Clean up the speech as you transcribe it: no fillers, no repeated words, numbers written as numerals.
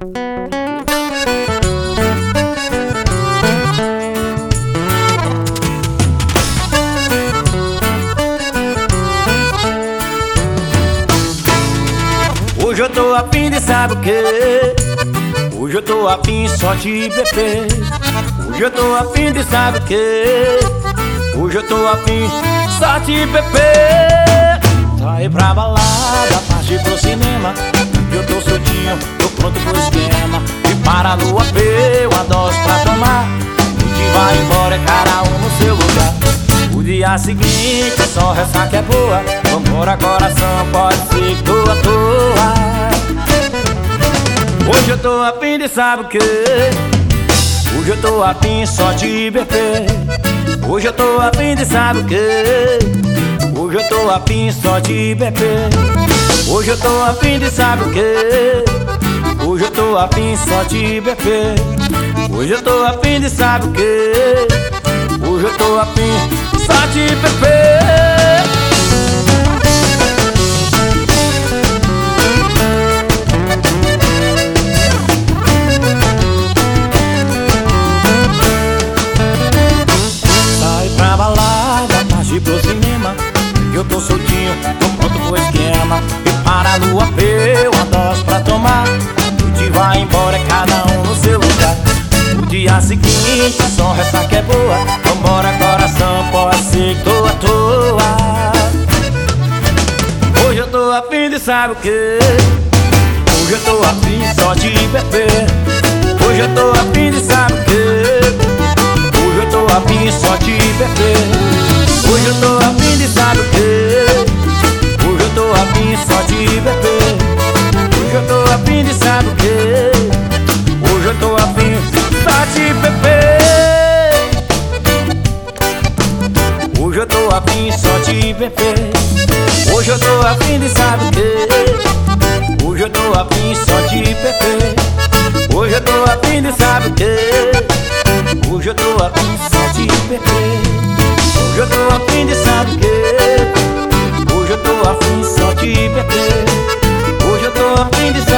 Hoje eu tô afim de sabe o que? Hoje eu tô afim só de beber. Hoje eu tô afim de sabe o que? Hoje eu tô afim só de beber. Sair pra balada, partir pro cinema. Eu tô soltinho, tô pronto pro esquema. E para no AP, uma dose pra tomar. A gente vai embora, cada um no seu lugar. O dia seguinte só ressaca é boa. Vambora coração, pode ser que tô à toa. Hoje eu tô afim de sabe o que? Hoje eu tô afim só de beber. Hoje eu tô afim de sabe o que? Hoje eu tô afim só de beber. Hoje eu tô afim de sabe o que? Hoje eu tô afim só de beber. Hoje eu tô afim de sabe o que? Hoje eu tô afim só de beber. Sai pra balada, partir pro cinema. Eu tô soltinho, tô pronto pro esquema. E para no AP, uma dose pra tomar. A gente vai embora, cada um no seu lugar. O dia seguinte só ressaca é boa. Vambora coração, pode ser que tô à toa. Hoje eu tô afim de sabe o que? Hoje eu tô afim só de beber. Hoje eu tô afim de sabe o que? Hoje eu tô afim só de beber. Hoje eu tô afim de sabe o que? Hoje eu tô afim só de beber. Hoje eu tô afim de sabe o que? Hoje eu tô afim só de beber. Hoje eu tô afim só de beber. Hoje eu tô afim de sabe o que? Hoje eu tô afim só de beber. Hoje eu tô afim de sabe o que? Hoje eu tô afim só de beber. Hoje eu tô afim de sabe o que? Hoje eu tô afim só de beber. Hoje eu tô afim de